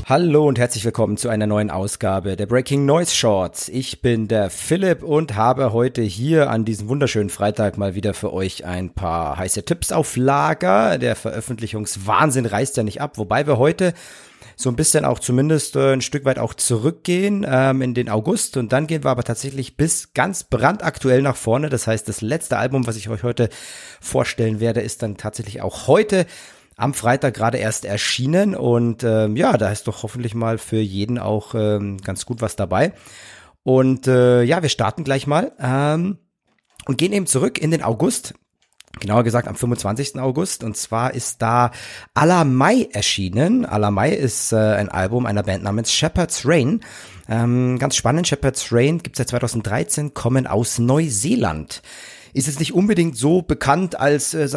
Hallo und herzlich willkommen zu einer neuen Ausgabe der Breaking Noise Shorts. Ich bin der Philipp und habe heute hier an diesem wunderschönen Freitag mal wieder für euch ein paar heiße Tipps auf Lager. Der Veröffentlichungswahnsinn reißt ja nicht ab, wobei wir heute so ein bisschen auch zumindest ein Stück weit auch zurückgehen in den August, und dann gehen wir aber tatsächlich bis ganz brandaktuell nach vorne. Das heißt, das letzte Album, was ich euch heute vorstellen werde, ist dann tatsächlich auch heute am Freitag gerade erst erschienen, und da ist doch hoffentlich mal für jeden auch ganz gut was dabei. Und wir starten gleich mal und gehen eben zurück in den August. Genauer gesagt am 25. August, und zwar ist da À la Mai erschienen. À la Mai ist ein Album einer Band namens Shepherd's Rain. Ganz spannend, Shepherd's Rain gibt's seit 2013, kommen aus Neuseeland. Ist jetzt nicht unbedingt so bekannt als, das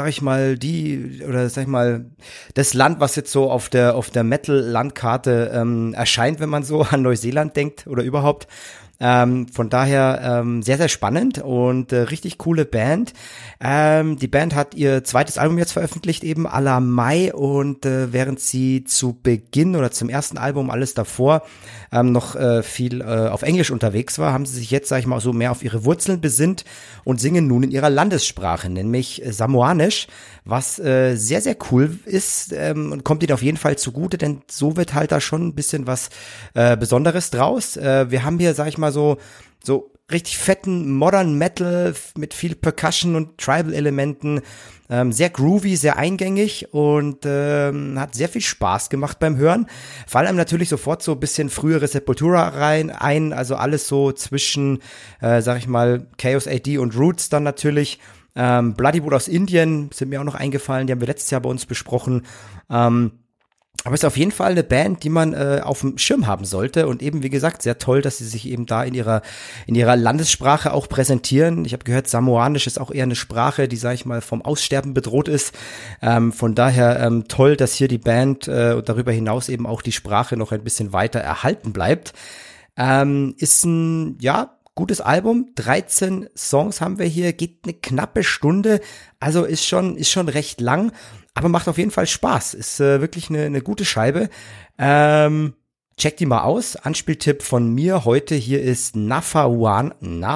Land, was jetzt so auf der Metal-Landkarte erscheint, wenn man so an Neuseeland denkt oder überhaupt. Von daher sehr, sehr spannend und richtig coole Band. Die Band hat ihr zweites Album jetzt veröffentlicht, eben À la Mai, und während sie zu Beginn oder zum ersten Album, alles davor, noch viel auf Englisch unterwegs war, haben sie sich jetzt, sag ich mal, so mehr auf ihre Wurzeln besinnt und singen nun in ihrer Landessprache, nämlich Samoanisch, was sehr, sehr cool ist und kommt ihnen auf jeden Fall zugute, denn so wird halt da schon ein bisschen was Besonderes draus. Wir haben hier, sag ich mal, so richtig fetten Modern Metal mit viel Percussion und Tribal-Elementen, sehr groovy, sehr eingängig, und hat sehr viel Spaß gemacht beim Hören. Fallen einem natürlich sofort so ein bisschen frühere Sepultura ein, also alles so zwischen, Chaos AD und Roots dann natürlich. Bloody Wood aus Indien sind mir auch noch eingefallen, die haben wir letztes Jahr bei uns besprochen. Aber es ist auf jeden Fall eine Band, die man auf dem Schirm haben sollte, und eben, wie gesagt, sehr toll, dass sie sich eben da in ihrer Landessprache auch präsentieren. Ich habe gehört, Samoanisch ist auch eher eine Sprache, die, sag ich mal, vom Aussterben bedroht ist. Von daher toll, dass hier die Band und darüber hinaus eben auch die Sprache noch ein bisschen weiter erhalten bleibt. Ist ein, gutes Album, 13 Songs haben wir hier, geht eine knappe Stunde, also ist schon recht lang, aber macht auf jeden Fall Spaß, ist wirklich eine gute Scheibe. Checkt die mal aus. Anspieltipp von mir heute hier ist Nafanua,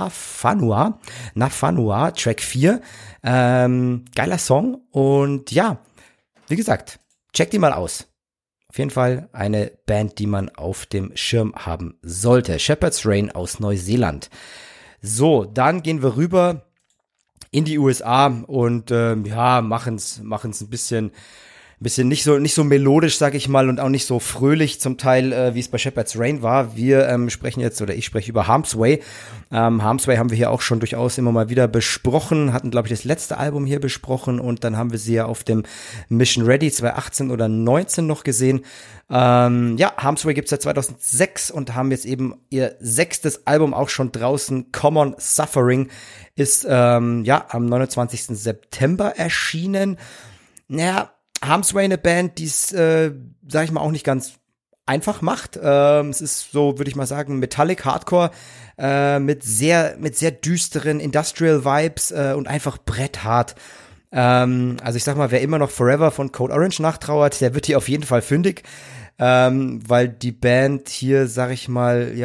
Track 4. Geiler Song, und ja, wie gesagt, checkt die mal aus. Auf jeden Fall eine Band, die man auf dem Schirm haben sollte. Shepherd's Rain aus Neuseeland. So, dann gehen wir rüber in die USA und machen's ein bisschen nicht so melodisch, sag ich mal, und auch nicht so fröhlich zum Teil, wie es bei Shepherd's Rain war. Wir sprechen jetzt, oder ich spreche über Harm's Way. Harm's Way haben wir hier auch schon durchaus immer mal wieder besprochen, hatten, glaube ich, das letzte Album hier besprochen, und dann haben wir sie ja auf dem Mission Ready 2018 oder 19 noch gesehen. Harm's Way gibt's seit 2006 und haben jetzt eben ihr 6. Album auch schon draußen. Common Suffering ist am 29. September erschienen. Harm's Way, eine Band, die es, sag ich mal, auch nicht ganz einfach macht. Es ist so, würde ich mal sagen, Metallic Hardcore mit sehr düsteren Industrial Vibes und einfach bretthart. Also ich sag mal, wer immer noch Forever von Code Orange nachtrauert, der wird hier auf jeden Fall fündig, weil die Band hier, sag ich mal,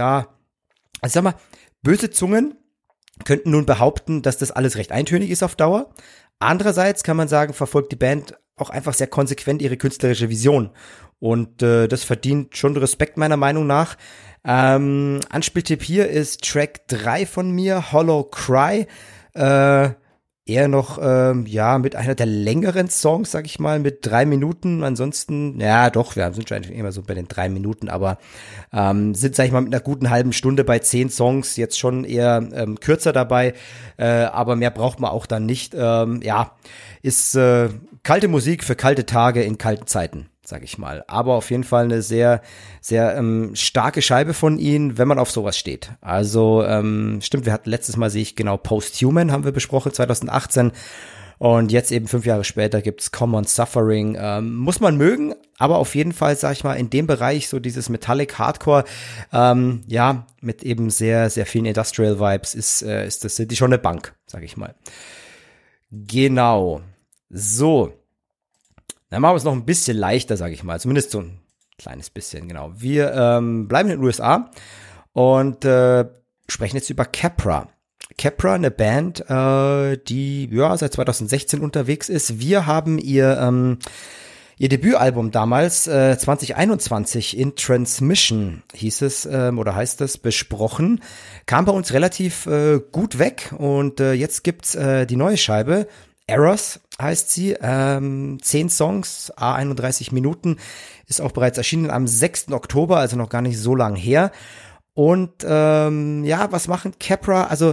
böse Zungen könnten nun behaupten, dass das alles recht eintönig ist auf Dauer. Andererseits kann man sagen, verfolgt die Band auch einfach sehr konsequent ihre künstlerische Vision. Und das verdient schon Respekt meiner Meinung nach. Anspieltipp hier ist Track 3 von mir, Hollow Cry. Eher noch, mit einer der längeren Songs, sag ich mal, mit 3 Minuten. Ansonsten, wir sind schon immer so bei den 3 Minuten, aber sind, sag ich mal, mit einer guten halben Stunde bei 10 Songs jetzt schon eher kürzer dabei. Aber mehr braucht man auch dann nicht. Ist kalte Musik für kalte Tage in kalten Zeiten, sag ich mal. Aber auf jeden Fall eine sehr, sehr starke Scheibe von ihnen, wenn man auf sowas steht. Also stimmt, wir hatten letztes Mal, sehe ich genau, Posthuman haben wir besprochen, 2018. Und jetzt eben 5 Jahre später gibt's Common Suffering. Muss man mögen, aber auf jeden Fall, sag ich mal, in dem Bereich so dieses Metallic Hardcore, mit eben sehr, sehr vielen Industrial Vibes sind die schon eine Bank, sag ich mal. Genau. So. Dann machen wir es noch ein bisschen leichter, sag ich mal. Zumindest so Kleines bisschen, genau. Wir bleiben in den USA und sprechen jetzt über Capra. Capra, eine Band, die ja seit 2016 unterwegs ist. Wir haben ihr Debütalbum damals, 2021, In Transmission hieß es, oder heißt es, besprochen. Kam bei uns relativ gut weg und jetzt gibt's die neue Scheibe. Errors heißt sie, 10 Songs, 31 Minuten, ist auch bereits erschienen am 6. Oktober, also noch gar nicht so lang her. Und ja, was machen Capra? Also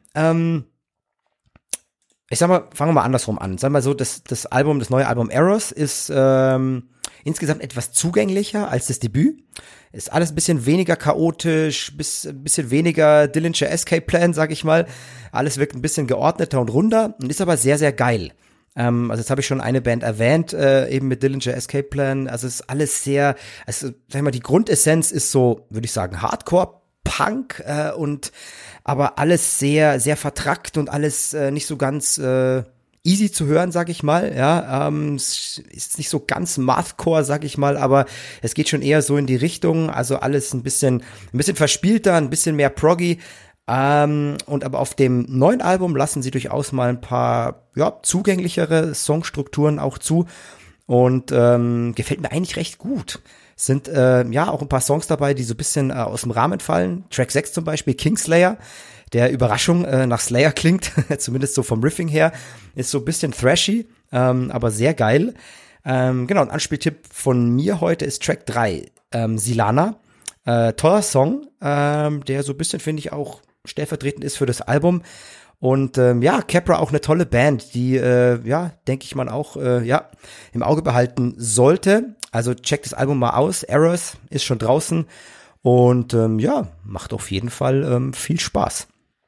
ich sag mal, fangen wir mal andersrum an. Sagen wir mal so, das neue Album Errors ist insgesamt etwas zugänglicher als das Debüt. Ist alles ein bisschen weniger chaotisch, ein bisschen weniger Dillinger Escape Plan, sag ich mal. Alles wirkt ein bisschen geordneter und runder und ist aber sehr, sehr geil. Also jetzt habe ich schon eine Band erwähnt, eben mit Dillinger Escape Plan. Also es ist alles sehr, also sag ich mal, die Grundessenz ist so, würde ich sagen, Hardcore, Punk und aber alles sehr, sehr vertrackt und alles nicht so ganz easy zu hören, sag ich mal. Ja, es ist nicht so ganz Mathcore, sag ich mal, aber es geht schon eher so in die Richtung. Also alles ein bisschen verspielter, ein bisschen mehr proggy. Und aber auf dem neuen Album lassen sie durchaus mal ein paar zugänglichere Songstrukturen auch zu und gefällt mir eigentlich recht gut. Sind auch ein paar Songs dabei, die so ein bisschen aus dem Rahmen fallen. Track 6 zum Beispiel, Kingslayer, der Überraschung nach Slayer klingt, zumindest so vom Riffing her, ist so ein bisschen thrashy, aber sehr geil. Genau, ein Anspieltipp von mir heute ist Track 3, Silana. Toller Song, der so ein bisschen, finde ich, auch stellvertretend ist für das Album. Und Capra auch eine tolle Band, die, denke ich mal auch, im Auge behalten sollte. Also checkt das Album mal aus. Errors ist schon draußen und macht auf jeden Fall viel Spaß.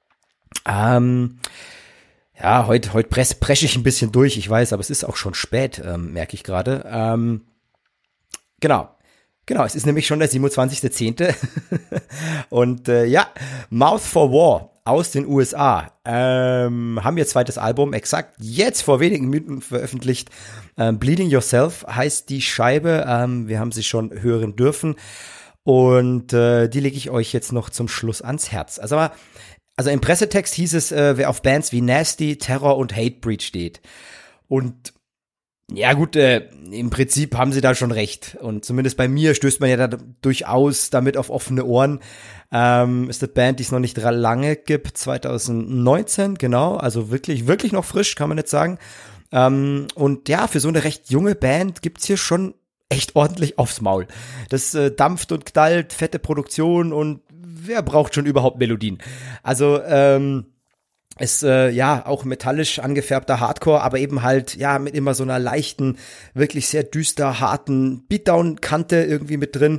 Heute presche ich ein bisschen durch, ich weiß, aber es ist auch schon spät, merke ich gerade. Genau, es ist nämlich schon der 27.10. Und Mouth for War aus den USA haben ihr zweites Album exakt jetzt vor wenigen Minuten veröffentlicht. Bleeding Yourself heißt die Scheibe. Wir haben sie schon hören dürfen. Und die lege ich euch jetzt noch zum Schluss ans Herz. Also im Pressetext hieß es, wer auf Bands wie Nasty, Terror und Hatebreed steht. Und ja gut, im Prinzip haben sie da schon recht. Und zumindest bei mir stößt man ja da durchaus damit auf offene Ohren. Ist eine Band, die es noch nicht lange gibt, 2019, genau. Also wirklich, wirklich noch frisch, kann man jetzt sagen. Und ja, für so eine recht junge Band gibt's hier schon echt ordentlich aufs Maul. Das dampft und knallt, fette Produktion und wer braucht schon überhaupt Melodien? Also, ist auch metallisch angefärbter Hardcore, aber eben halt mit immer so einer leichten, wirklich sehr düster, harten Beatdown-Kante irgendwie mit drin.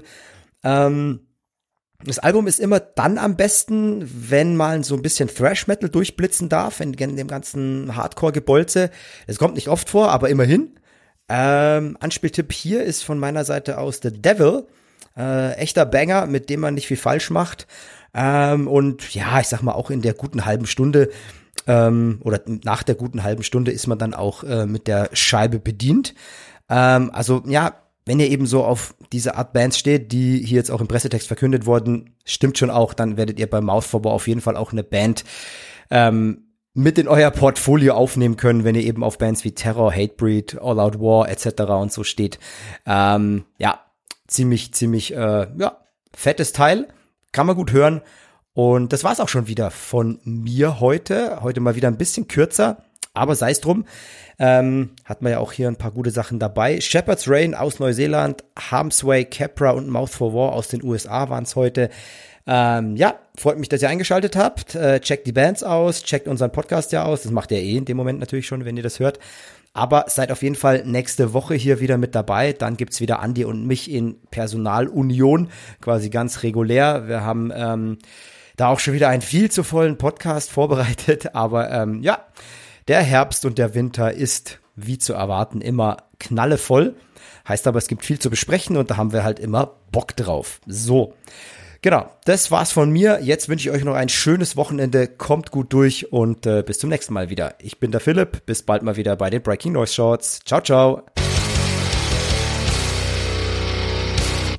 Das Album ist immer dann am besten, wenn mal so ein bisschen Thrash-Metal durchblitzen darf, in dem ganzen Hardcore-Gebolze. Das kommt nicht oft vor, aber immerhin. Anspieltipp hier ist von meiner Seite aus The Devil. Echter Banger, mit dem man nicht viel falsch macht. Und ja, ich sag mal, auch in der guten halben Stunde oder nach der guten halben Stunde ist man dann auch mit der Scheibe bedient. Wenn ihr eben so auf diese Art Bands steht, die hier jetzt auch im Pressetext verkündet wurden, stimmt schon auch, dann werdet ihr bei Mouth for War auf jeden Fall auch eine Band mit in euer Portfolio aufnehmen können, wenn ihr eben auf Bands wie Terror, Hatebreed, All Out War etc. und so steht. Ziemlich fettes Teil. Kann man gut hören. Und das war's auch schon wieder von mir heute. Heute mal wieder ein bisschen kürzer, aber sei es drum. Hatten wir ja auch hier ein paar gute Sachen dabei. Shepherd's Reign aus Neuseeland, Harm's Way, Capra und Mouth for War aus den USA waren es heute. Freut mich, dass ihr eingeschaltet habt. Checkt die Bands aus, checkt unseren Podcast ja aus. Das macht ihr in dem Moment natürlich schon, wenn ihr das hört. Aber seid auf jeden Fall nächste Woche hier wieder mit dabei. Dann gibt's wieder Andi und mich in Personalunion, quasi ganz regulär. Wir haben da auch schon wieder einen viel zu vollen Podcast vorbereitet. Aber der Herbst und der Winter ist, wie zu erwarten, immer knallevoll. Heißt aber, es gibt viel zu besprechen und da haben wir halt immer Bock drauf. So, genau, das war's von mir. Jetzt wünsche ich euch noch ein schönes Wochenende. Kommt gut durch und bis zum nächsten Mal wieder. Ich bin der Philipp. Bis bald mal wieder bei den Breaking Noise Shorts. Ciao, ciao.